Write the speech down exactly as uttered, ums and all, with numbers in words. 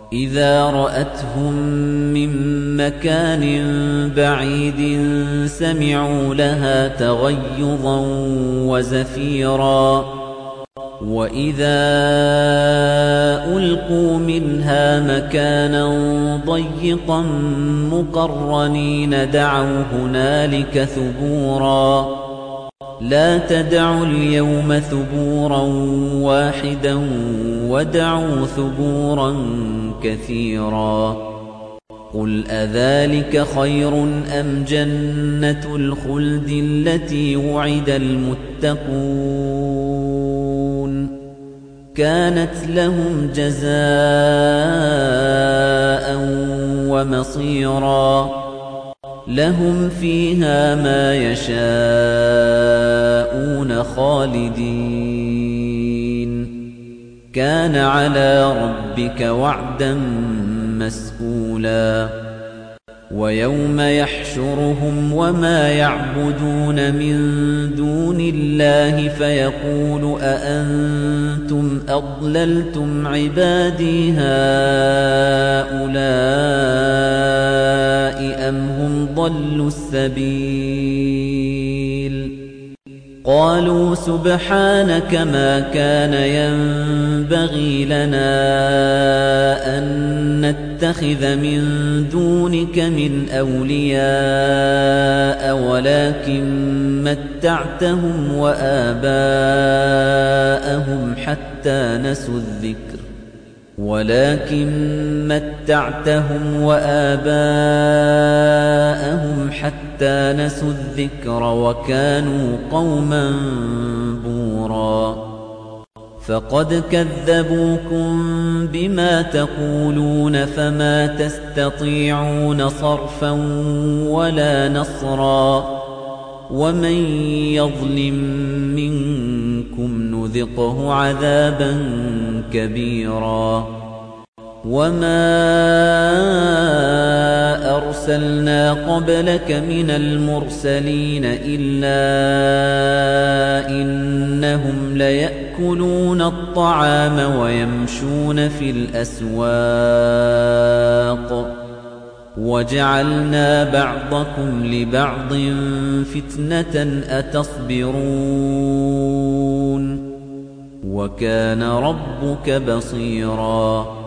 إِذَا رَأَتْهُم مِّن مَّكَانٍ بَعِيدٍ سَمِعُوا لَهَا تَغَيُّظًا وَزَفِيرًا وَإِذَا أُلْقُوا مِنْهَا مَكَانًا ضَيِّقًا مُّقَرَّنِينَ دَعَوْا هُنَالِكَ ثُبُورًا لَا تَدْعُوا الْيَوْمَ ثُبُورًا وَاحِدًا وَادْعُوا ثُبُورًا كَثِيرًا قُلْ أَذَلِكَ خَيْرٌ أَمْ جَنَّةُ الْخُلْدِ الَّتِي وُعِدَ الْمُتَّقُونَ كَانَتْ لَهُمْ جَزَاءً وَمَصِيرًا لَهُمْ فِيهَا مَا يَشَاءُونَ خَالِدِينَ كَانَ عَلَى رَبِّكَ وَعْدًا مَّسْئُولًا وَيَوْمَ يَحْشُرُهُمْ وَمَا يَعْبُدُونَ مِن دُونِ اللَّهِ فَيَقُولُ أَأَنتُمْ أَضْلَلْتُمْ عِبَادِي هَٰؤُلَاءِ أَمْ هُمْ ضَلُّوا السَّبِيلَ قَالُوا سُبْحَانَكَ مَا كَانَ يَنبَغِي لَنَا أَن نَّتَّخِذَ مِن دُونِكَ مِنْ أَوْلِيَاءَ وَلَكِن مَّتَّعْتَهُمْ وَآبَاءَهُمْ حَتَّىٰ نَسُوا الذِّكْرَ وَلَكِن مَّتَّعْتَهُمْ وَآبَاءَهُمْ حَتَّىٰ نَسُوا الذِّكْرَ وَكَانُوا قَوْمًا بُورًا فَقَدْ كَذَّبُوكُم بِمَا تَقُولُونَ فَمَا تَسْتَطِيعُونَ صَرْفًا وَلَا نَصْرًا وَمَن يَظْلِم مِّنكُمْ نُذِقْهُ عَذَابًا كَبِيرًا وَمَا أَرْسَلْنَا قَبْلَكَ مِنَ الْمُرْسَلِينَ إِلَّا إِنَّهُمْ لَيَأْكُلُونَ الطَّعَامَ وَيَمْشُونَ فِي الْأَسْوَاقِ وَجَعَلْنَا بَعْضَكُمْ لِبَعْضٍ فِتْنَةً أَتَصْبِرُونَ وَكَانَ رَبُّكَ بَصِيرًا